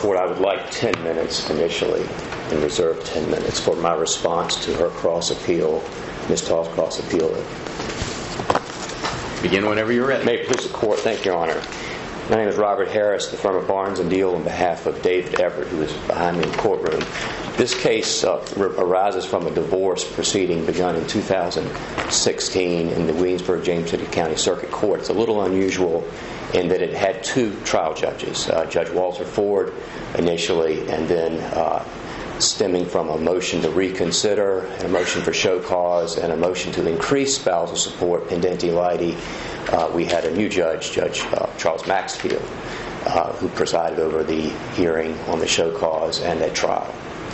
Court, I would like 10 minutes initially and reserve 10 minutes for my response to her cross-appeal, Ms. Tall's cross-appeal. Begin whenever you're ready. May it please the Court. Thank you, Your Honor. My name is Robert Harris, the firm of Barnes & Deal, on behalf of David Everett, who is behind me in the courtroom. This case arises from a divorce proceeding begun in 2016 in the Williamsburg-James City County Circuit Court. It's a little unusual in that it had two trial judges, Judge Walter Ford initially, and then stemming from a motion to reconsider, and a motion for show cause, and a motion to increase spousal support, pendenti lite. We had a new judge, Judge Charles Maxfield, who presided over the hearing on the show cause and at trial.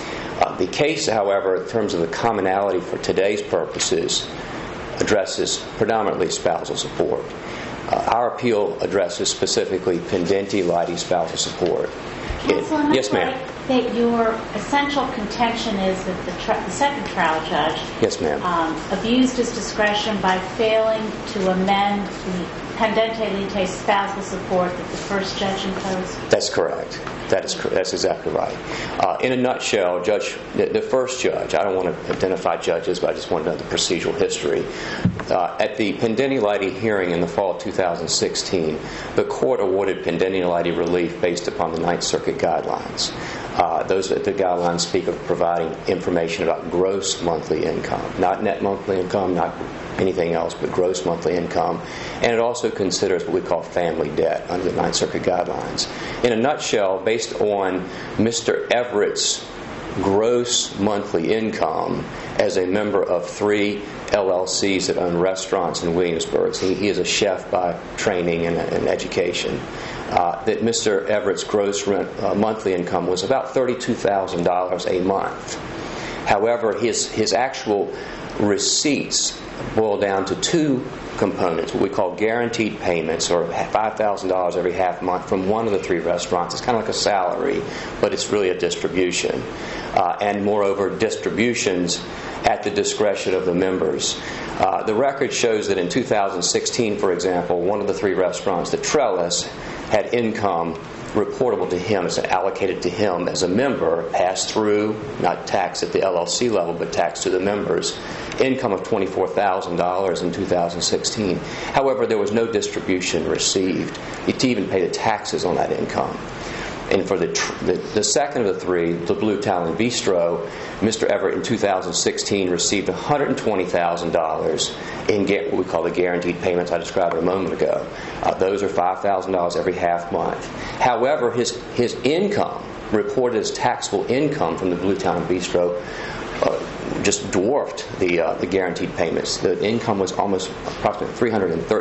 The case, however, in terms of the commonality for today's purposes, addresses predominantly spousal support. Our appeal addresses specifically pendenti lite spousal support. Counsel, Yes, ma'am. That your essential contention is that the second trial judge Yes, ma'am. Abused his discretion by failing to amend the pendenti lite spousal support that the first judge imposed? That's correct. That's exactly right. In a nutshell, the first judge, I don't want to identify judges, but I just want to know the procedural history. At the pendenti lite hearing in the fall of 2016, the court awarded pendenti lite relief based upon the Ninth Circuit guidelines. The guidelines speak of providing information about gross monthly income, not net monthly income, not anything else, but gross monthly income. And it also considers what we call family debt under the Ninth Circuit guidelines. In a nutshell, based on Mr. Everett's gross monthly income as a member of 3 LLCs that own restaurants in Williamsburg, he is a chef by training and education, that Mr. Everett's gross monthly income was about $32,000 a month. However, his actual receipts boil down to two components, what we call guaranteed payments, or $5,000 every half month from one of the 3 restaurants. It's kind of like a salary, but it's really a distribution. And moreover, distributions at the discretion of the members. The record shows that in 2016, for example, one of the 3 restaurants, the Trellis, had income reportable to him, as allocated to him as a member, passed through, not taxed at the LLC level, but taxed to the members, income of $24,000 in 2016. However, there was no distribution received to even pay the taxes on that income. And for the second of the 3, the Blue Talon Bistro, Mr. Everett in 2016 received $120,000 in what we call the guaranteed payments I described a moment ago. Those are $5,000 every half month. However, his income, reported as taxable income from the Blue Talon Bistro, just dwarfed the guaranteed payments. The income was almost approximately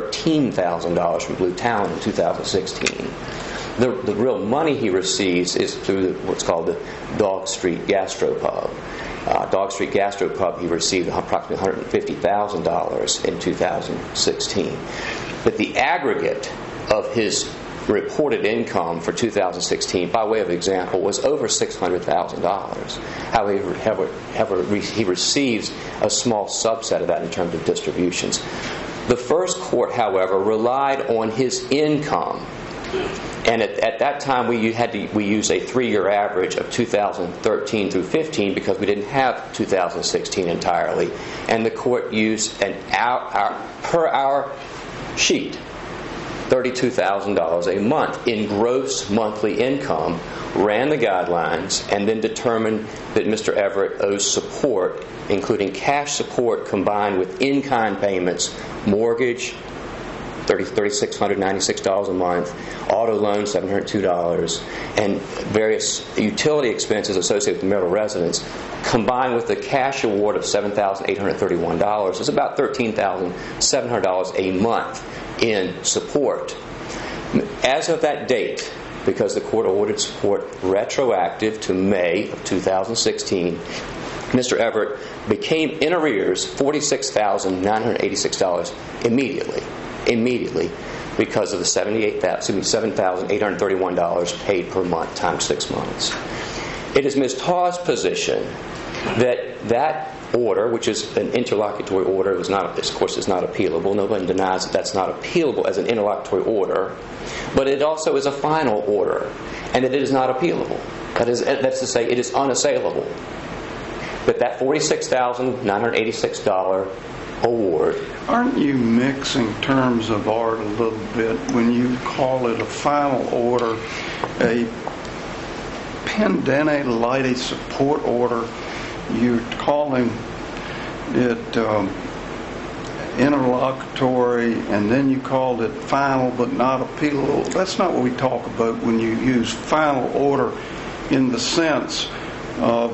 $313,000 from Blue Talon in 2016. The real money he receives is through what's called the Dog Street Gastropub. Dog Street Gastropub, he received approximately $150,000 in 2016. But the aggregate of his reported income for 2016, by way of example, was over $600,000. However, he receives a small subset of that in terms of distributions. The first court, however, relied on his income. And at that time, we used a 3-year average of 2013 through 15 because we didn't have 2016 entirely. And the court used an per hour sheet, $32,000 a month in gross monthly income, ran the guidelines, and then determined that Mr. Everett owes support, including cash support combined with in-kind payments, mortgage, $3,696 a month, auto loan $702, and various utility expenses associated with marital residence, combined with the cash award of $7,831, is about $13,700 a month in support. As of that date, because the court awarded support retroactive to May of 2016, Mr. Everett became in arrears $46,986 immediately because of the $7,831 paid per month times 6 months. It is Ms. Taw's position that order, which is an interlocutory order, of course is not appealable. Nobody denies that that's not appealable as an interlocutory order. But it also is a final order, and that it is not appealable. That's to say, it is unassailable. But that $46,986 award... Aren't you mixing terms of art a little bit when you call it a final order, a Pendente Lite support order? You're calling it interlocutory, and then you called it final but not appealable. That's not what we talk about when you use final order in the sense of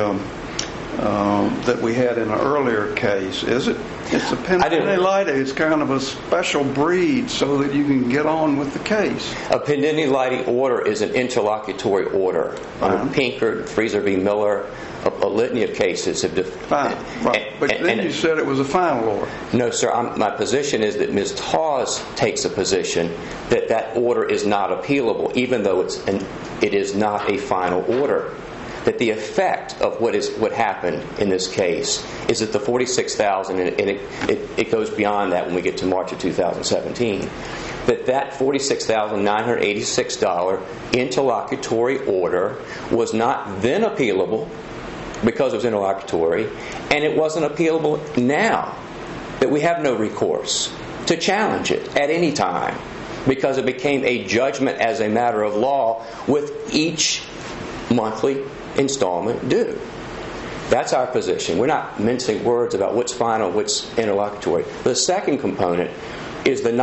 that we had in an earlier case, is it? It's a Pendente Lite. It's kind of a special breed so that you can get on with the case. A Pendente Lite order is an interlocutory order. Under Pinkert, Freezer v. Miller, a litany of cases have Fine, right. But then you said it was a final order. No, sir. My position is that Ms. Tawes takes a position that order is not appealable, even though it is not a final order. That the effect of what happened in this case is that the $46,000, and it goes beyond that when we get to March of 2017, that $46,986 interlocutory order was not then appealable because it was interlocutory, and it wasn't appealable now, that we have no recourse to challenge it at any time because it became a judgment as a matter of law with each monthly installment due. That's our position. We're not mincing words about what's final, what's interlocutory. The second component is the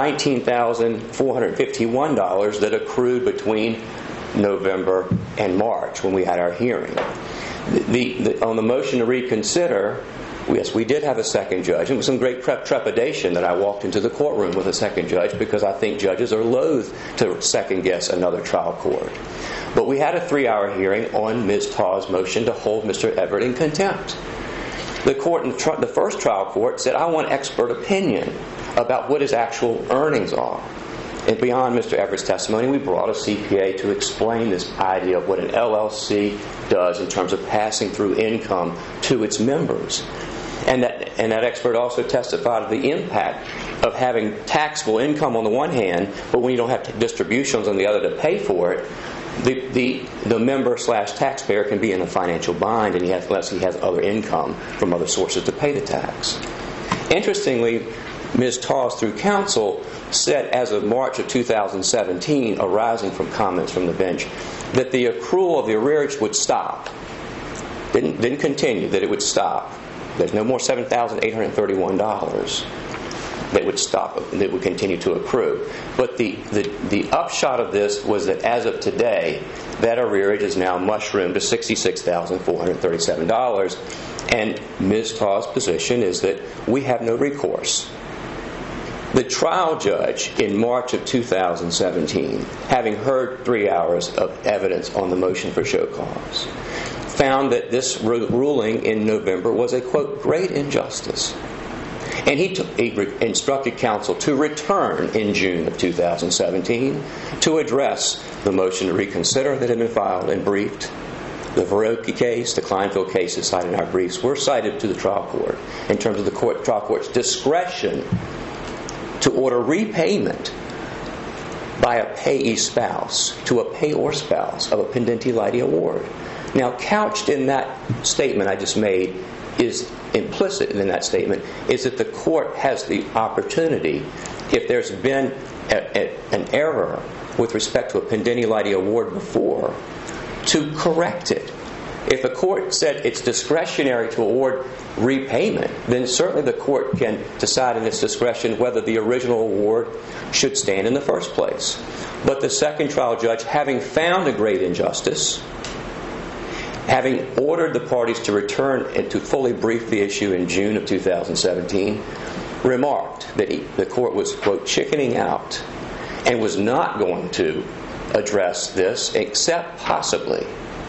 $19,451 that accrued between November and March when we had our hearing. On the motion to reconsider, yes, we did have a second judge. It was some great trepidation that I walked into the courtroom with a second judge because I think judges are loath to second-guess another trial court. But we had a 3-hour hearing on Ms. Taw's motion to hold Mr. Everett in contempt. The first trial court said, I want expert opinion about what his actual earnings are. And beyond Mr. Everett's testimony, we brought a CPA to explain this idea of what an LLC does in terms of passing through income to its members. And that expert also testified of the impact of having taxable income on the one hand, but when you don't have distributions on the other to pay for it, the member/taxpayer can be in a financial bind unless he has other income from other sources to pay the tax. Interestingly, Ms. Tawes, through counsel, said as of March of 2017, arising from comments from the bench, that the accrual of the arrearage would stop. Didn't continue, that it would stop. There's no more $7,831 that would stop, that would continue to accrue. But the upshot of this was that as of today, that arrearage is now mushroomed to $66,437. And Ms. Taw's position is that we have no recourse. The trial judge in March of 2017, having heard 3 hours of evidence on the motion for show cause, found that this ruling in November was a, quote, great injustice. And he instructed counsel to return in June of 2017 to address the motion to reconsider that had been filed and briefed. The Verocchi case, the Kleinfeld cases cited in our briefs, were cited to the trial court in terms of the trial court's discretion to order repayment by a payee spouse to a payor spouse of a Pendente Lite award. Now, couched in that statement I just made, is implicit in that statement, is that the court has the opportunity, if there's been an error with respect to a Pendente Lite award before, to correct it. If the court said it's discretionary to award repayment, then certainly the court can decide in its discretion whether the original award should stand in the first place. But the second trial judge, having found a great injustice, having ordered the parties to return and to fully brief the issue in June of 2017, remarked that the court was, quote, chickening out and was not going to address this except possibly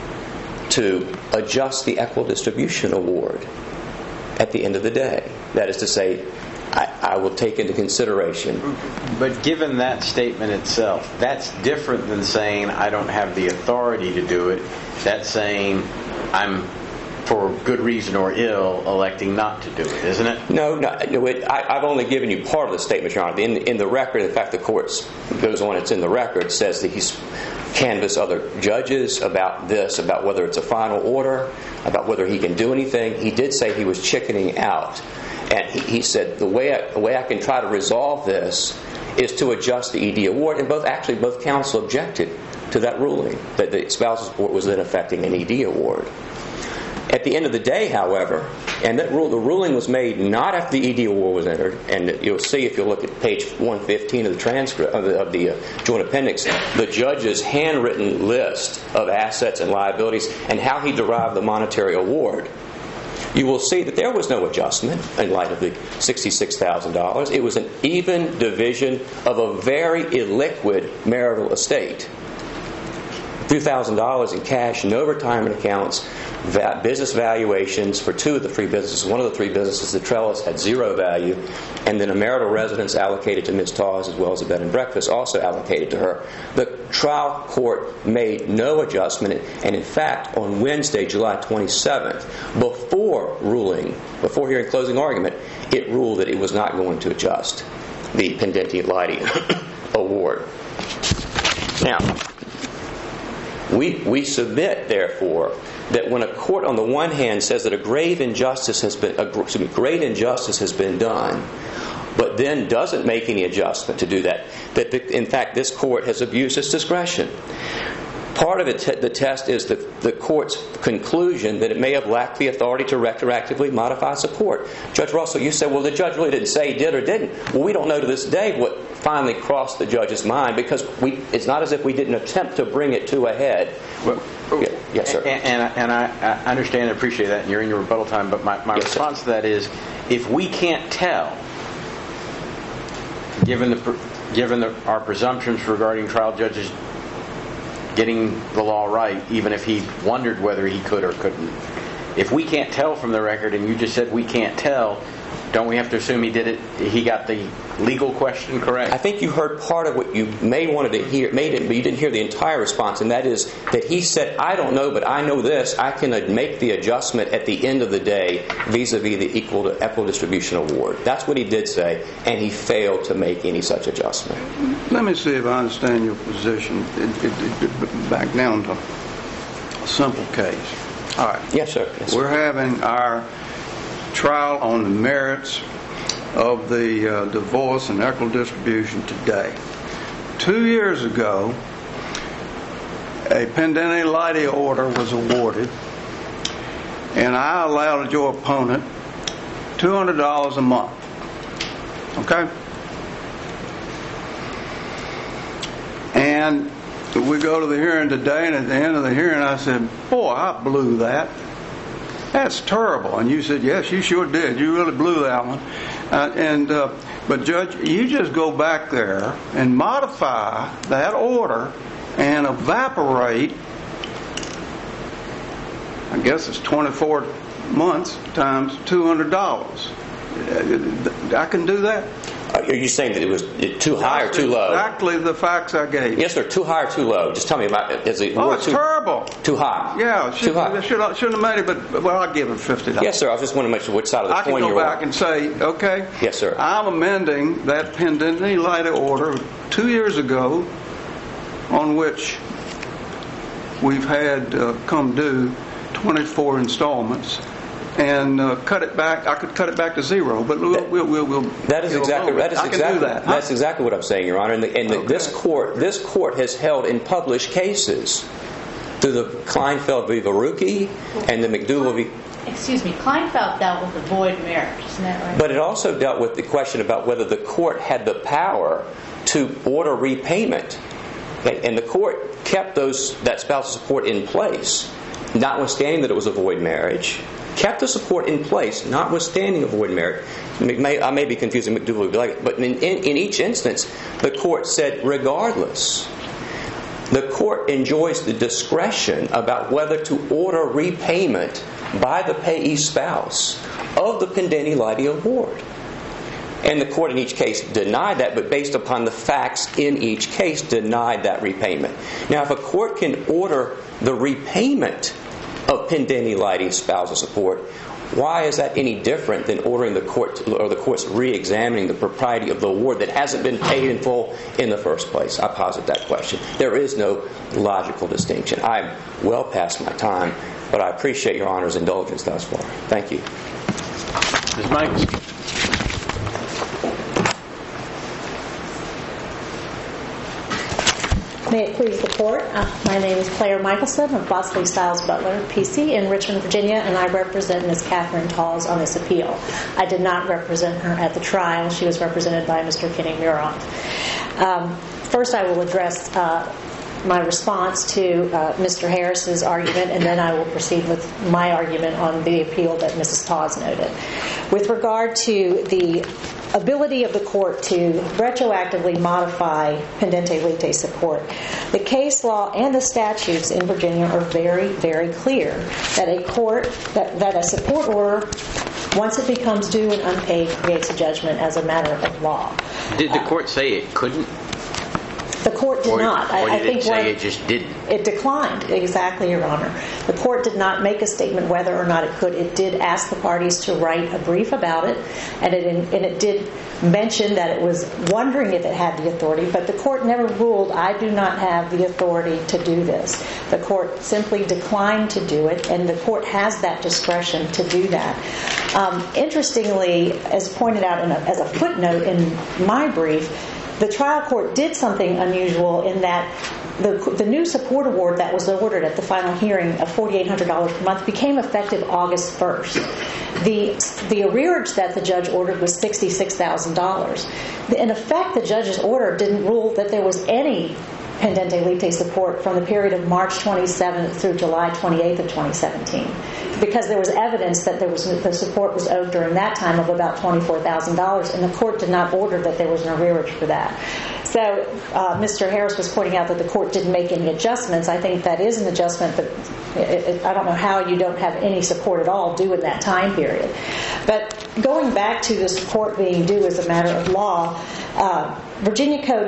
to adjust the equitable distribution award at the end of the day. That is to say, I will take into consideration. But given that statement itself, that's different than saying I don't have the authority to do it. That's saying I'm, for good reason or ill, electing not to do it, isn't it? No, I've only given you part of the statement, Your Honor. In the record, in fact, the court goes on, it's in the record, says that he's canvassed other judges about this, about whether it's a final order, about whether he can do anything. He did say he was chickening out. And he said, the way I can try to resolve this is to adjust the ED award. And both counsel objected to that ruling, that the spousal support was then affecting an ED award. At the end of the day, however, and the ruling was made not after the ED award was entered, and you'll see if you look at page 115 of the transcript of the joint appendix, the judge's handwritten list of assets and liabilities and how he derived the monetary award. You will see that there was no adjustment in light of the $66,000. It was an even division of a very illiquid marital estate. $2,000 in cash, no retirement accounts, business valuations for two of the three businesses. One of the three businesses, the Trellis, had zero value, and then a marital residence allocated to Ms. Tawes, as well as a bed and breakfast also allocated to her. The trial court made no adjustment, and in fact, on Wednesday, July 27th, before hearing closing argument, it ruled that it was not going to adjust the Pendenti Lite award. Now, we submit, therefore, that when a court on the one hand says that a grave injustice has been done, but then doesn't make any adjustment to do that, in fact this court has abused its discretion. Part of the test is the court's conclusion that it may have lacked the authority to retroactively modify support. Judge Russell, you said, well, the judge really didn't say he did or didn't. Well, we don't know to this day what finally crossed the judge's mind, because it's not as if we didn't attempt to bring it to a head. Well, yes, sir. And I understand and appreciate that, and you're in your rebuttal time, but my yes, response to that is, if we can't tell, given our presumptions regarding trial judges getting the law right, even if he wondered whether he could or couldn't, if we can't tell from the record, and you just said we can't tell, don't we have to assume he got the legal question correct? I think you heard part of what you may wanted to hear, but you didn't hear the entire response, and that is that he said, I don't know, but I know this, I can make the adjustment at the end of the day vis-a-vis the equal distribution award. That's what he did say, and he failed to make any such adjustment. Let me see if I understand your position. Back down to a simple case. All right. Yes, sir. Yes, sir. We're having our trial on the merits of the divorce and equitable distribution today. 2 years ago, a Pendenti Lite order was awarded, and I allowed your opponent $200 a month. Okay? And we go to the hearing today, and at the end of the hearing I said, boy, I blew that. That's terrible. And you said, yes, you sure did. You really blew that one. But Judge, you just go back there and modify that order and evaporate, I guess it's 24 months times $200. I can do that? Are you saying that it was too high or too low? Exactly the facts I gave. Yes, sir. Too high or too low? Just tell me about it. Is it it's terrible. Too high? Yeah. Too high. Shouldn't have made it, but I'll give it $50. Yes, sir. I just want to make sure which side of the coin you're on. I can go back and say, okay. Yes, sir. I'm amending that Pendenti Lite order 2 years ago, on which we've had come due 24 installments. And cut it back. I could cut it back to zero, but we'll That's exactly what I'm saying, Your Honor. And okay. This court has held in published cases through the Kleinfeld v. Varucki and the McDougal v. Excuse me, Kleinfeld dealt with the void marriage, isn't that right? But it also dealt with the question about whether the court had the power to order repayment, and the court kept that spousal support in place, notwithstanding that it was a void marriage. Kept the support in place, notwithstanding a void marriage. I may be confusing McDougal, but in each instance, the court said, regardless, the court enjoys the discretion about whether to order repayment by the payee spouse of the Pendenti Lite award. And the court in each case denied that, but based upon the facts in each case, denied that repayment. Now, if a court can order the repayment of Pendeni Lighty spousal support, why is that any different than ordering the court or the court's re-examining the propriety of the award that hasn't been paid in full in the first place? I posit that question. There is no logical distinction. I'm well past my time, but I appreciate Your Honor's indulgence thus far. Thank you. Ms. Michelson. May it please the Court. My name is Claire Michelson of Bosley Stiles Butler, PC, in Richmond, Virginia, and I represent Ms. Catherine Tawes on this appeal. I did not represent her at the trial. She was represented by Mr. Kenny Muroff. First, I will address my response to Mr. Harris's argument, and then I will proceed with my argument on the appeal that Mrs. Tawes noted. With regard to the ability of the court to retroactively modify Pendente Lite support, the case law and the statutes in Virginia are very, very clear that a court, that a support order, once it becomes due and unpaid, creates a judgment as a matter of law. Did the court say it couldn't? The court did not. Or did it say it just didn't? It declined, exactly, Your Honor. The court did not make a statement whether or not it could. It did ask the parties to write a brief about it, and it did mention that it was wondering if it had the authority, but the court never ruled, I do not have the authority to do this. The court simply declined to do it, and the court has that discretion to do that. Interestingly, as pointed out as a footnote in my brief, the trial court did something unusual in that the new support award that was ordered at the final hearing of $4,800 per month became effective August 1st. The arrearage that the judge ordered was $66,000. In effect, the judge's order didn't rule that there was any Pendente Lite support from the period of March 27th through July 28th of 2017, because there was evidence that the support was owed during that time of about $24,000, and the court did not order that there was an arrearage for that. So Mr. Harris was pointing out that the court didn't make any adjustments. I think that is an adjustment, but I don't know how you don't have any support at all due in that time period. But going back to the support being due as a matter of law, Virginia Code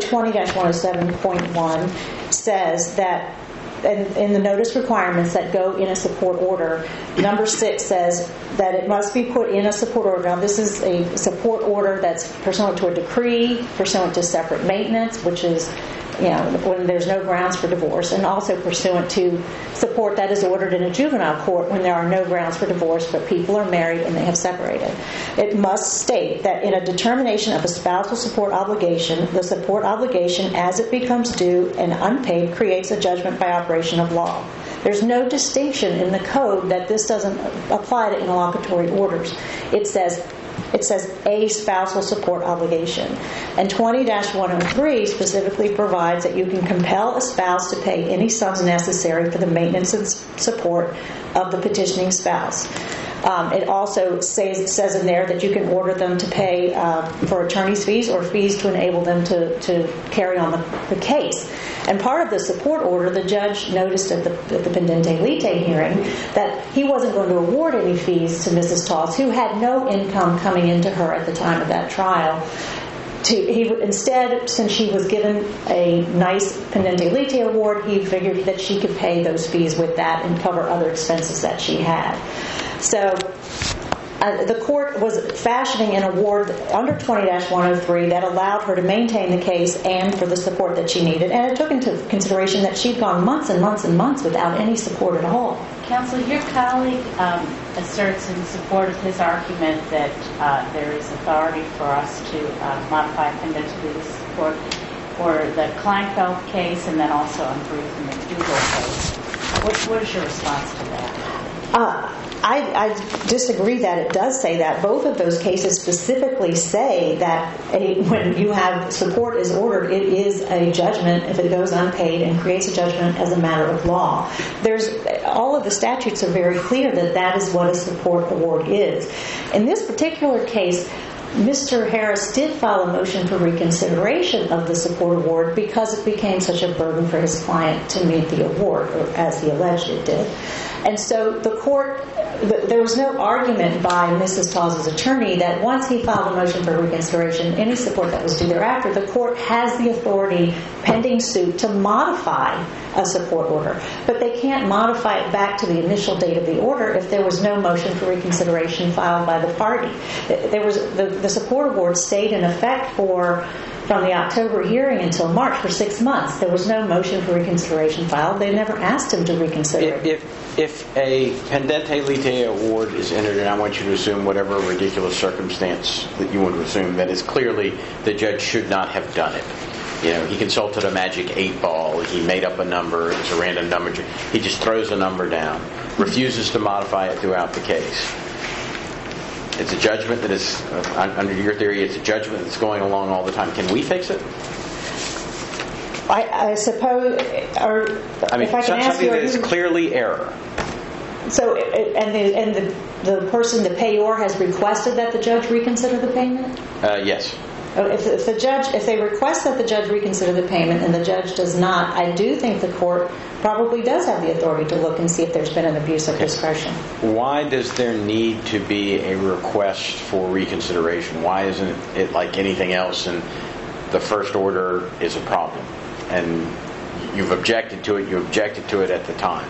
20-107.1 says that in the notice requirements that go in a support order, number 6 says that it must be put in a support order. Now, this is a support order that's pursuant to a decree, pursuant to separate maintenance, which is, when there's no grounds for divorce, and also pursuant to support that is ordered in a juvenile court when there are no grounds for divorce, but people are married and they have separated. It must state that in a determination of a spousal support obligation, the support obligation as it becomes due and unpaid creates a judgment by operation of law. There's no distinction in the code that this doesn't apply to interlocutory orders. It says a spousal support obligation. And 20-103 specifically provides that you can compel a spouse to pay any sums necessary for the maintenance and support of the petitioning spouse. It also says in there that you can order them to pay for attorney's fees or fees to enable them to carry on the case. And part of the support order, the judge noticed at the Pendente Lite hearing that he wasn't going to award any fees to Mrs. Tawes, who had no income coming into her at the time of that trial. Instead, since she was given a nice Pendente Lite award, he figured that she could pay those fees with that and cover other expenses that she had. So the court was fashioning an award under 20-103 that allowed her to maintain the case and for the support that she needed. And it took into consideration that she'd gone months and months and months without any support at all. Counsel, your colleague asserts in support of his argument that there is authority for us to modify Pendente Lite support for the Kleinfeld case and then also on brief in the McDougall case. What is your response to that? I disagree that it does say that. Both of those cases specifically say that when you have support is ordered, it is a judgment if it goes unpaid and creates a judgment as a matter of law. All of the statutes are very clear that that is what a support award is. In this particular case, Mr. Harris did file a motion for reconsideration of the support award because it became such a burden for his client to meet the award, or as he alleged it did. And so the court, there was no argument by Mrs. Taw's attorney that once he filed a motion for reconsideration, any support that was due thereafter, the court has the authority, pending suit, to modify a support order. But they can't modify it back to the initial date of the order if there was no motion for reconsideration filed by the party. There was the support award stayed in effect from the October hearing until March for 6 months. There was no motion for reconsideration filed. They never asked him to reconsider. If a pendente lite award is entered, and I want you to assume whatever ridiculous circumstance that you want to assume, that is clearly the judge should not have done it. You know, he consulted a magic 8 ball. He made up a number. It's a random number. He just throws a number down, refuses to modify it throughout the case. It's a judgment that is, under your theory, it's a judgment that's going along all the time. Can we fix it? I suppose, or if I can ask you, something that is clearly error. So, and the person, the payor, has requested that the judge reconsider the payment? Yes. If they request that the judge reconsider the payment and the judge does not, I do think the court probably does have the authority to look and see if there's been an abuse of discretion. Why does there need to be a request for reconsideration? Why isn't it like anything else and the first order is a problem? And you've objected to it, you objected to it at the time.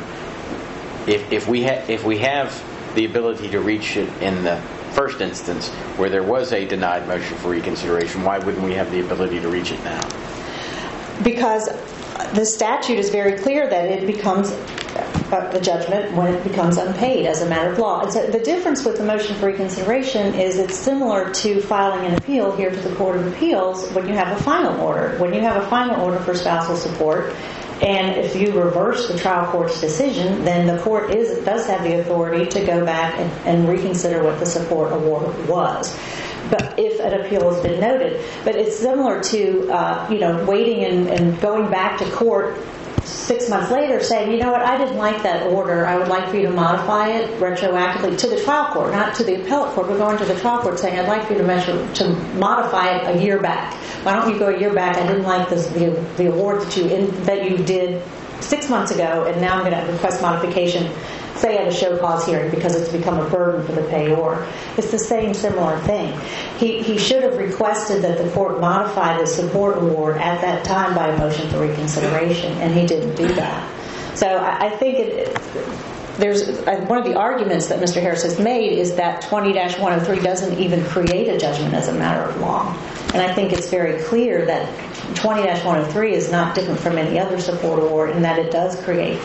If we have the ability to reach it in the first instance where there was a denied motion for reconsideration, why wouldn't we have the ability to reach it now? Because the statute is very clear that it becomes a judgment when it becomes unpaid as a matter of law. And so the difference with the motion for reconsideration is it's similar to filing an appeal here to the Court of Appeals when you have a final order. When you have a final order for spousal support, and if you reverse the trial court's decision, then the court does have the authority to go back and reconsider what the support award was. But if an appeal has been noted, but it's similar to waiting and going back to court 6 months later saying, you know what, I didn't like that order. I would like for you to modify it retroactively to the trial court, not to the appellate court. We're going to the trial court saying, I'd like for you to modify it a year back. Why don't you go a year back? I didn't like the award that you did 6 months ago, and now I'm going to request modification, say at a show cause hearing, because it's become a burden for the payor. It's the same similar thing. He should have requested that the court modify the support award at that time by a motion for reconsideration, and he didn't do that. So I think there's one of the arguments that Mr. Harris has made is that 20-103 doesn't even create a judgment as a matter of law. And I think it's very clear that 20-103 is not different from any other support award in that it does create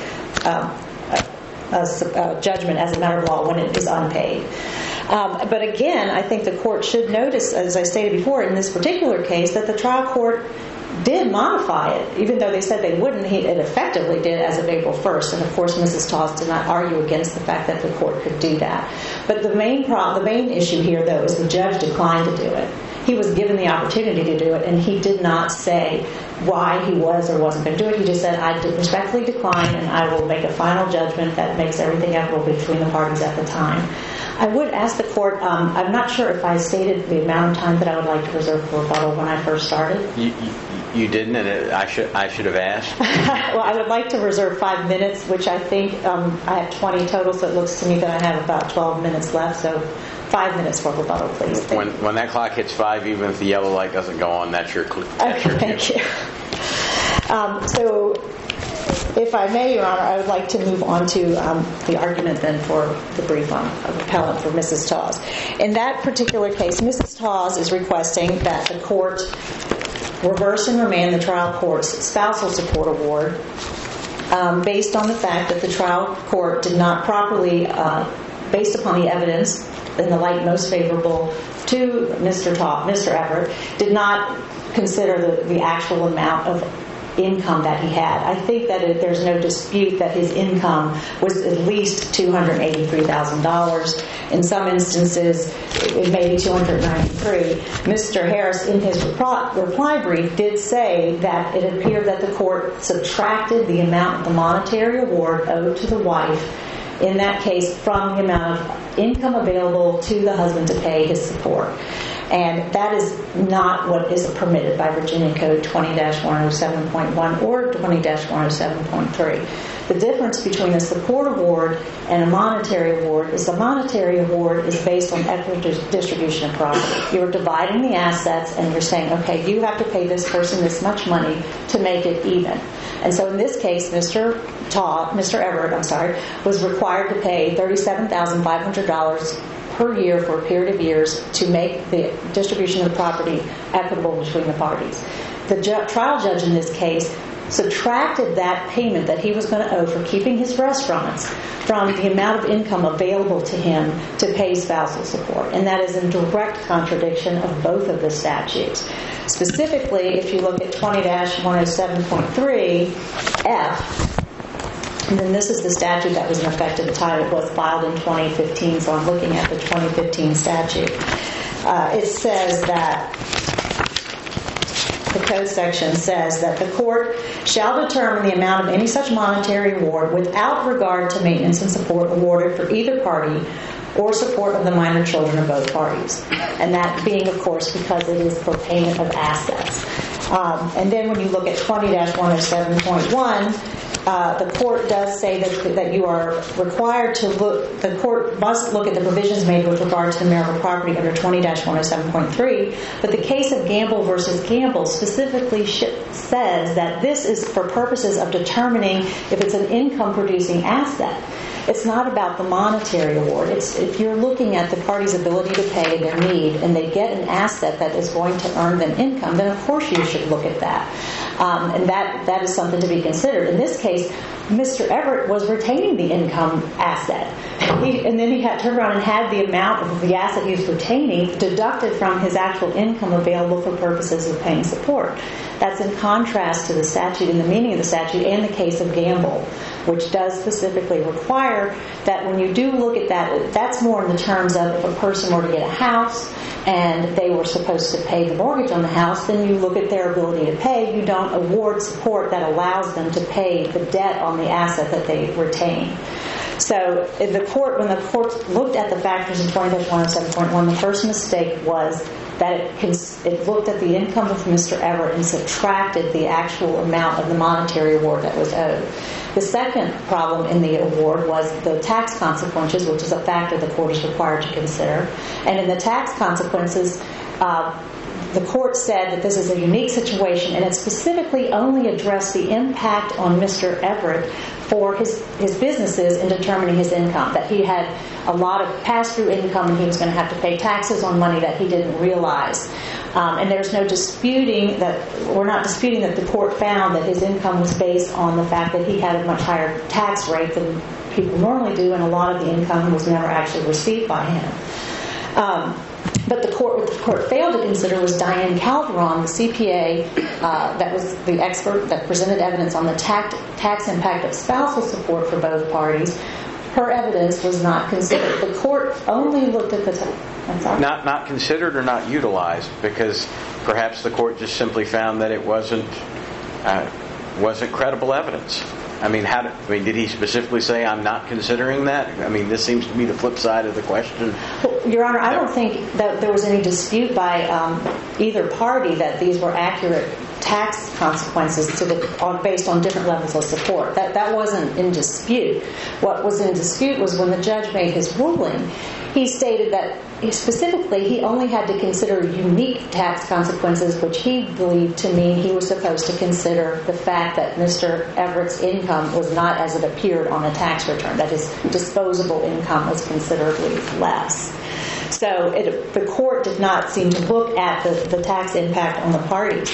a judgment as a matter of law when it is unpaid. But again, I think the court should notice, as I stated before, in this particular case, that the trial court did modify it, even though they said they wouldn't. It effectively did as of April 1st, and of course Mrs. Taws did not argue against the fact that the court could do that. But the main issue here, though, is the judge declined to do it. He was given the opportunity to do it, and he did not say why he was or wasn't going to do it. He just said, I respectfully decline, and I will make a final judgment that makes everything equitable between the parties at the time. I would ask the court, I'm not sure if I stated the amount of time that I would like to reserve for rebuttal when I first started. You didn't, and I should have asked. Well, I would like to reserve 5 minutes, which I think I have 20 total, so it looks to me that I have about 12 minutes left. So 5 minutes for rebuttal, please. When that clock hits 5, even if the yellow light doesn't go on, that's your cue. Thank you. So, if I may, Your Honor, I would like to move on to the argument then for the brief on appellant for Mrs. Taws. In that particular case, Mrs. Taws is requesting that the court reverse and remand the trial court's spousal support award based on the fact that the trial court did not properly, based upon the evidence in the light most favorable to Mr. Everett, did not consider the actual amount of income that he had. I think that there's no dispute that his income was at least $283,000. In some instances, it may be $293,000. Mr. Harris, in his reply brief, did say that it appeared that the court subtracted the amount of the monetary award owed to the wife in that case from the amount of income available to the husband to pay his support. And that is not what is permitted by Virginia Code 20-107.1 or 20-107.3. The difference between a support award and a monetary award is the monetary award is based on equitable distribution of property. You're dividing the assets and you're saying, okay, you have to pay this person this much money to make it even. And so in this case, Mr. Everett, was required to pay $37,500 per year for a period of years to make the distribution of the property equitable between the parties. The trial judge in this case subtracted that payment that he was going to owe for keeping his restaurants from the amount of income available to him to pay spousal support. And that is in direct contradiction of both of the statutes. Specifically, if you look at 20-107.3F, and then this is the statute that was in effect at the time it was filed in 2015, so I'm looking at the 2015 statute. It says that the code section says that the court shall determine the amount of any such monetary award without regard to maintenance and support awarded for either party or support of the minor children of both parties. And that being, of course, because it is for payment of assets. And then when you look at 20-107.1, the court does say that you are required to look, the court must look at the provisions made with regard to the marital property under 20-107.3, but the case of Gamble versus Gamble specifically says that this is for purposes of determining if it's an income-producing asset. It's not about the monetary award. It's if you're looking at the party's ability to pay their need and they get an asset that is going to earn them income, then of course you should look at that. And that is something to be considered. In this case, Mr. Everett was retaining the income asset. And then he turned around and had the amount of the asset he was retaining deducted from his actual income available for purposes of paying support. That's in contrast to the statute and the meaning of the statute and the case of Gamble, which does specifically require that when you do look at that, that's more in the terms of if a person were to get a house and they were supposed to pay the mortgage on the house, then you look at their ability to pay. You don't award support that allows them to pay the debt on the asset that they retain. So when the court looked at the factors in 20-107.1, the first mistake was that it looked at the income of Mr. Everett and subtracted the actual amount of the monetary award that was owed. The second problem in the award was the tax consequences, which is a factor the court is required to consider. And in the tax consequences, the court said that this is a unique situation, and it specifically only addressed the impact on Mr. Everett for his businesses in determining his income, that he had a lot of pass-through income and he was going to have to pay taxes on money that he didn't realize. And there's no disputing that, we're not disputing that the court found that his income was based on the fact that he had a much higher tax rate than people normally do, and a lot of the income was never actually received by him. But what the court failed to consider was Diane Calderon, the CPA, that was the expert that presented evidence on the tax impact of spousal support for both parties. Her evidence was not considered. The court only looked at the not considered or not utilized, because perhaps the court just simply found that it wasn't credible evidence. Did he specifically say, I'm not considering that? This seems to be the flip side of the question. Well, Your Honor, I don't think that there was any dispute by either party that these were accurate tax consequences based on different levels of support. That wasn't in dispute. What was in dispute was when the judge made his ruling, he stated that specifically he only had to consider unique tax consequences, which he believed to mean he was supposed to consider the fact that Mr. Everett's income was not as it appeared on a tax return, that his disposable income was considerably less. So the court did not seem to look at the tax impact on the parties.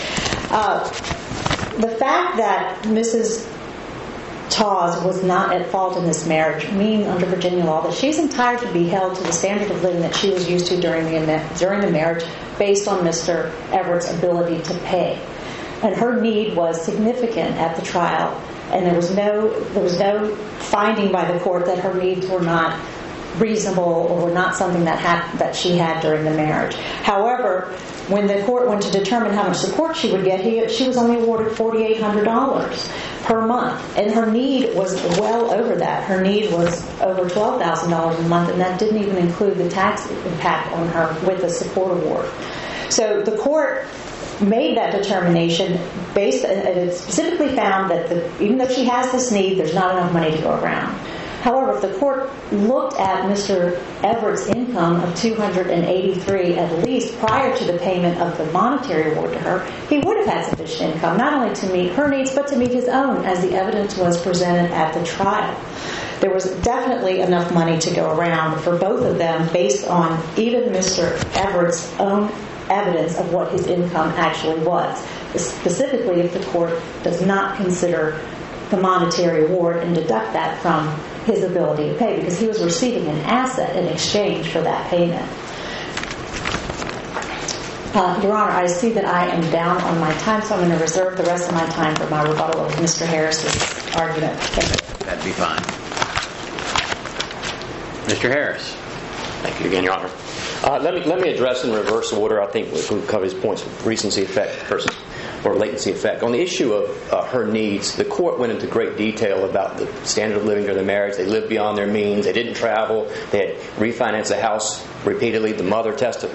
The fact that Mrs. Tawes was not at fault in this marriage means under Virginia law that she's entitled to be held to the standard of living that she was used to during the marriage based on Mr. Everett's ability to pay. And her need was significant at the trial, and there was no finding by the court that her needs were not reasonable or were not something that she had during the marriage. However, when the court went to determine how much support she would get, she was only awarded $4,800 per month, and her need was well over that. Her need was over $12,000 a month, and that didn't even include the tax impact on her with the support award. So the court made that determination based, and it specifically found that even though she has this need, there's not enough money to go around. However, if the court looked at Mr. Everett's income of $283 at least prior to the payment of the monetary award to her, he would have had sufficient income not only to meet her needs but to meet his own, as the evidence was presented at the trial. There was definitely enough money to go around for both of them based on even Mr. Everett's own evidence of what his income actually was, specifically if the court does not consider the monetary award and deduct that from his ability to pay, because he was receiving an asset in exchange for that payment. Your Honor, I see that I am down on my time, so I'm going to reserve the rest of my time for my rebuttal of Mr. Harris's argument. That'd be fine. Mr. Harris. Thank you again, Your Honor. Let me address in reverse order. I think we can cover his points of recency effect versus or latency effect. On the issue of her needs, the court went into great detail about the standard of living during the marriage. They lived beyond their means. They didn't travel. They had refinanced the house repeatedly. The mother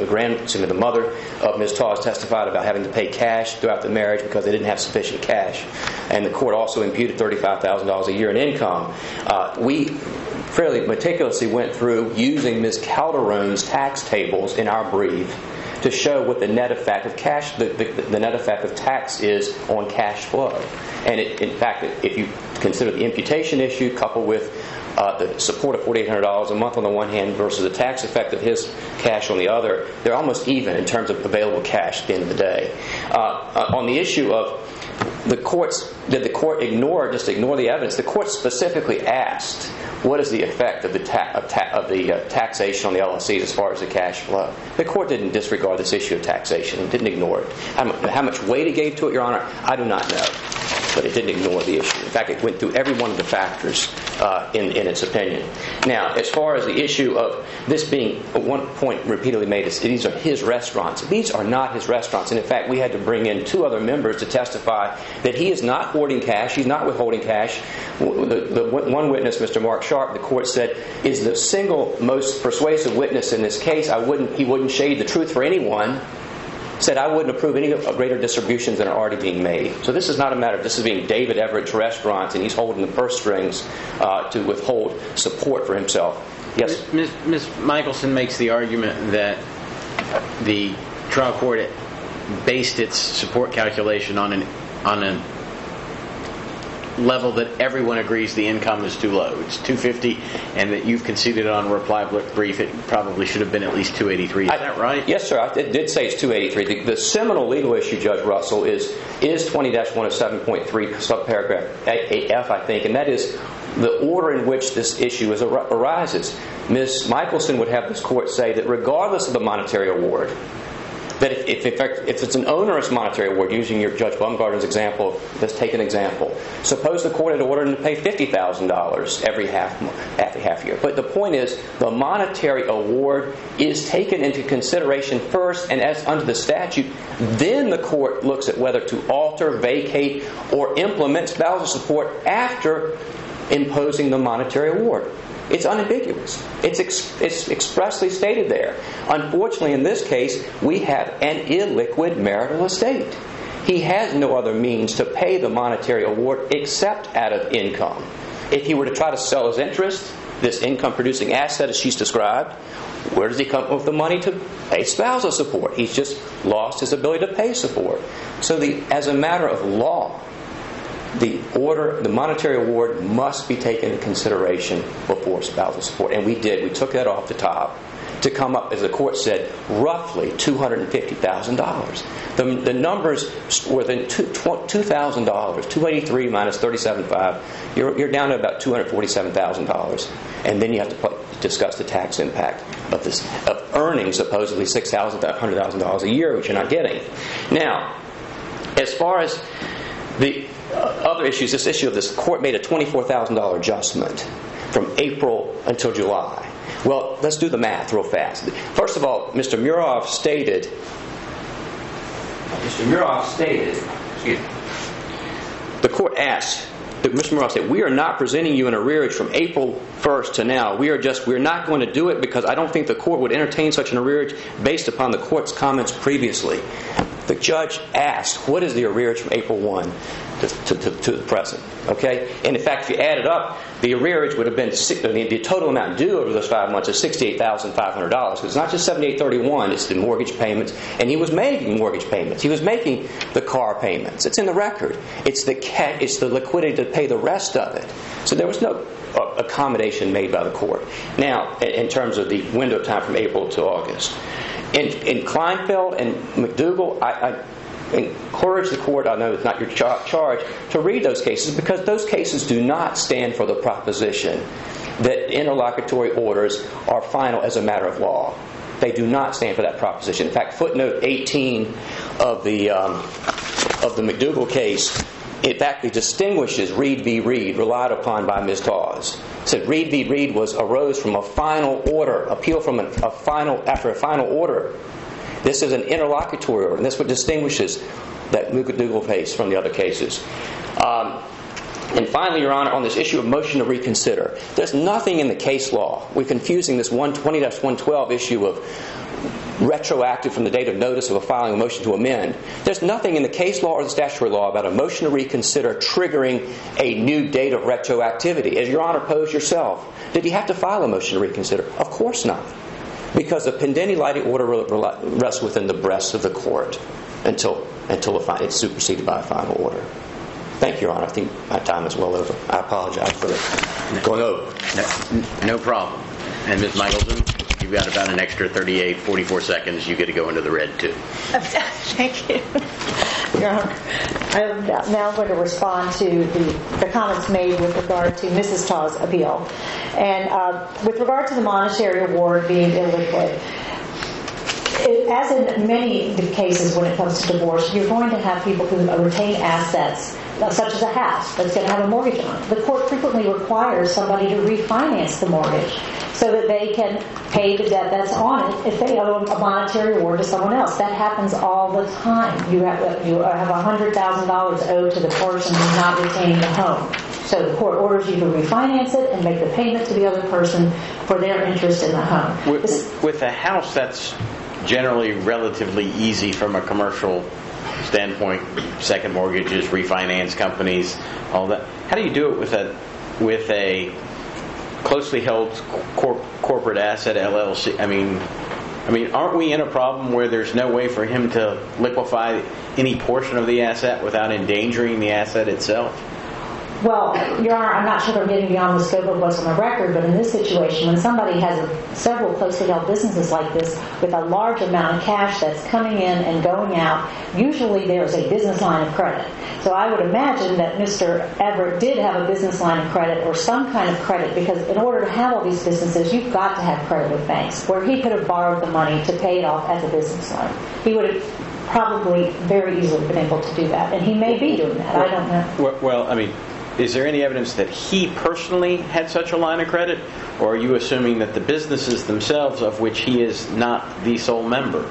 of Ms. Tawes testified about having to pay cash throughout the marriage because they didn't have sufficient cash. And the court also imputed $35,000 a year in income. We fairly meticulously went through using Ms. Calderon's tax tables in our brief to show what the net effect of cash, the net effect of tax is on cash flow. And in fact, if you consider the imputation issue coupled with the support of $4,800 a month on the one hand versus the tax effect of his cash on the other, they're almost even in terms of available cash at the end of the day. On the issue of did the court ignore the evidence? The court specifically asked, what is the effect of the taxation on the LLCs as far as the cash flow? The court didn't disregard this issue of taxation and didn't ignore it. How much weight it gave to it, Your Honor, I do not know. But it didn't ignore the issue. In fact, it went through every one of the factors in its opinion. Now, as far as the issue of this being, one point repeatedly made is these are his restaurants. These are not his restaurants. And in fact, we had to bring in two other members to testify that he is not hoarding cash. He's not withholding cash. The one witness, Mr. Mark Sharp, the court said, is the single most persuasive witness in this case. He wouldn't shade the truth for anyone. Said, I wouldn't approve any greater distributions than are already being made. So this is not a matter of this is being David Everett's restaurants and he's holding the purse strings to withhold support for himself. Yes? Ms. Michelson makes the argument that the trial court based its support calculation on a level that everyone agrees the income is too low. It's $250, and that you've conceded on a reply brief it probably should have been at least $283. Is that right? Yes, sir. I did say it's $283. The seminal legal issue, Judge Russell, is 20-107.3 subparagraph F, I think, and that is the order in which this issue arises. Ms. Michelson would have this court say that regardless of the monetary award, that if it's an onerous monetary award, using your Judge Baumgarten's example, let's take an example. Suppose the court had ordered him to pay $50,000 every half year. But the point is, the monetary award is taken into consideration first, and as under the statute, then the court looks at whether to alter, vacate, or implement spousal support after imposing the monetary award. It's unambiguous. It's expressly stated there. Unfortunately, in this case, we have an illiquid marital estate. He has no other means to pay the monetary award except out of income. If he were to try to sell his interest, this income-producing asset as she's described, where does he come up with the money to pay spousal support? He's just lost his ability to pay support. So as a matter of law, the monetary award must be taken into consideration before spousal support. And we did. We took that off the top to come up, as the court said, roughly $250,000. The numbers were then $2,000. $283 minus $37,500. You're down to about $247,000. And then you have to discuss the tax impact of earning supposedly $6,000 to $100,000 a year, which you're not getting. Now, as far as the other issues, this issue of this court made a $24,000 adjustment from April until July. Well, let's do the math real fast. First of all, Mr. Murov stated, excuse me, the court asked, Mr. Murov said, we are not presenting you an arrearage from April 1st to now. We're not going to do it because I don't think the court would entertain such an arrearage based upon the court's comments previously. The judge asked, what is the arrearage from April 1 to the present? Okay? And in fact, if you add it up, the arrearage would have been, the total amount due over those 5 months is $68,500. It's not just $78.31, it's the mortgage payments. And he was making mortgage payments. He was making the car payments. It's in the record. It's the liquidity to pay the rest of it. So there was no accommodation made by the court. Now, in terms of the window of time from April to August. In Kleinfeld and McDougall, I encourage the court, I know it's not your charge, to read those cases because those cases do not stand for the proposition that interlocutory orders are final as a matter of law. They do not stand for that proposition. In fact, footnote 18 of the McDougall case, in fact, it distinguishes Reed v. Reed, relied upon by Ms. Dawes. It said Reed v. Reed arose from a final order, appeal from after a final order. This is an interlocutory order, and that's what distinguishes that McDougall case from the other cases. And finally, Your Honor, on this issue of motion to reconsider, there's nothing in the case law. We're confusing this 120-112 issue of retroactive from the date of notice of a filing a motion to amend. There's nothing in the case law or the statutory law about a motion to reconsider triggering a new date of retroactivity. As Your Honor posed yourself, did he have to file a motion to reconsider? Of course not. Because the Pendenny-Leidy order rests within the breast of the court until it's superseded by a final order. Thank you, Your Honor. I think my time is well over. I apologize for going over. No problem. And Ms. Michelson, you've got about an extra 44 seconds. You get to go into the red, too. Thank you. Your Honor, I'm now going to respond to the comments made with regard to Mrs. Taw's appeal. And with regard to the monetary award being illiquid, as in many cases when it comes to divorce, you're going to have people who retain assets, such as a house that's going to have a mortgage on it. The court frequently requires somebody to refinance the mortgage so that they can pay the debt that's on it if they owe a monetary award to someone else. That happens all the time. You have $100,000 owed to the person who's not retaining the home. So the court orders you to refinance it and make the payment to the other person for their interest in the home. With a house, that's generally relatively easy from a commercial standpoint. Second mortgages, refinance companies, all that. How do you do it with a closely held corporate asset LLC? I mean, aren't we in a problem where there's no way for him to liquefy any portion of the asset without endangering the asset itself? Well, Your Honor, I'm not sure I'm getting beyond the scope of what's on the record, but in this situation, when somebody has several closely held businesses like this with a large amount of cash that's coming in and going out, usually there's a business line of credit. So I would imagine that Mr. Everett did have a business line of credit or some kind of credit, because in order to have all these businesses, you've got to have credit with banks, where he could have borrowed the money to pay it off as a business line. He would have probably very easily been able to do that, and he may be doing that. I don't know. Well, I mean, is there any evidence that he personally had such a line of credit, or are you assuming that the businesses themselves, of which he is not the sole member?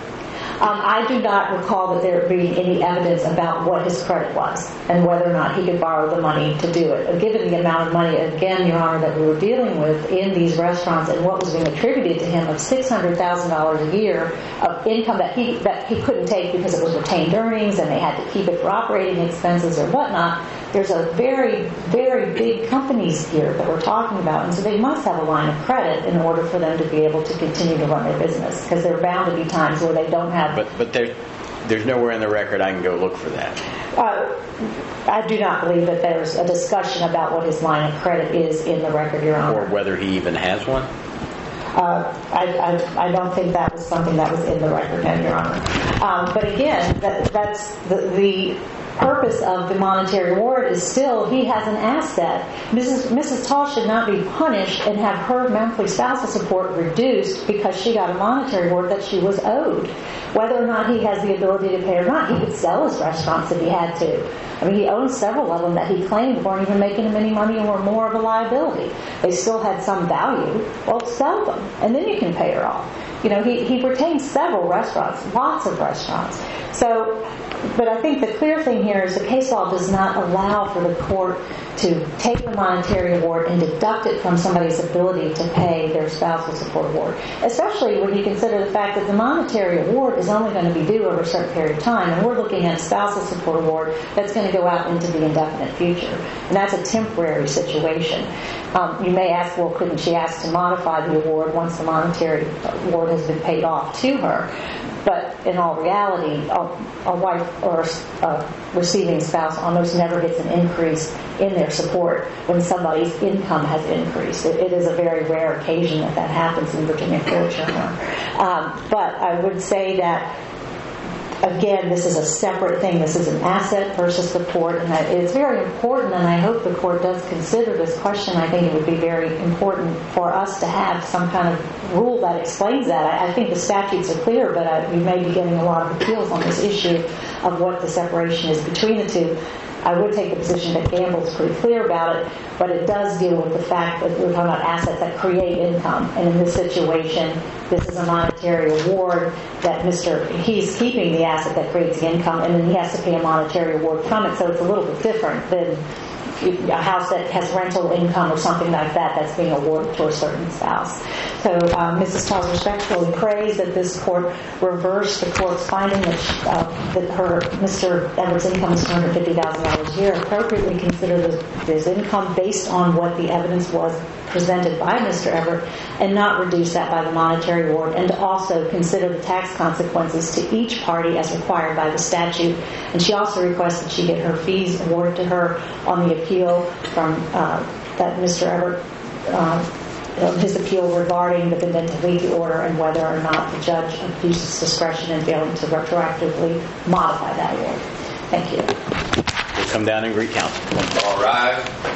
I do not recall that there being any evidence about what his credit was and whether or not he could borrow the money to do it. Given the amount of money, again, Your Honor, that we were dealing with in these restaurants and what was being attributed to him of $600,000 a year of income that he couldn't take because it was retained earnings and they had to keep it for operating expenses or whatnot, there's a very, very big companies here that we're talking about, and so they must have a line of credit in order for them to be able to continue to run their business, because there are bound to be times where they don't have. But there's nowhere in the record I can go look for that. I do not believe that there's a discussion about what his line of credit is in the record, Your Honor. Or whether he even has one? I don't think that was something that was in the record, Your Honor. But again, that's the purpose of the monetary award is still he has an asset. Mrs. Tall should not be punished and have her monthly spousal support reduced because she got a monetary award that she was owed. Whether or not he has the ability to pay or not, he could sell his restaurants if he had to. I mean, he owns several of them that he claimed weren't even making him any money and were more of a liability. They still had some value. Well, sell them, and then you can pay her off. You know, he retained several restaurants, lots of restaurants. So, but I think the clear thing here is the case law does not allow for the court to take the monetary award and deduct it from somebody's ability to pay their spousal support award, especially when you consider the fact that the monetary award is only going to be due over a certain period of time, and we're looking at a spousal support award that's going to go out into the indefinite future, and that's a temporary situation. You may ask, well, couldn't she ask to modify the award once the monetary award has been paid off to her? But in all reality, a wife or a receiving spouse almost never gets an increase in their support when somebody's income has increased. It is a very rare occasion that happens in Virginia courts. But I would say that, again, this is a separate thing. This is an asset versus support, and it's very important, and I hope the court does consider this question. I think it would be very important for us to have some kind of rule that explains that. I think the statutes are clear, but we may be getting a lot of appeals on this issue of what the separation is between the two. I would take the position that Gamble's pretty clear about it, but it does deal with the fact that we're talking about assets that create income. And in this situation, this is a monetary award that he's keeping the asset that creates the income, and then he has to pay a monetary award from it. So it's a little bit different than a house that has rental income or something like that that's being awarded to a certain spouse. So Mrs. Tall respectfully prays that this court reverse the court's finding that Mr. Everett's income is $250,000 a year, appropriately consider his income based on what the evidence was presented by Mr. Everett, and not reduce that by the monetary award, and to also consider the tax consequences to each party as required by the statute. And she also requests that she get her fees awarded to her on the appeal from that Mr. Everett, his appeal regarding the condemned to leave the order and whether or not the judge abuses discretion in failing to retroactively modify that award. Thank you. We'll come down and greet counsel. All right.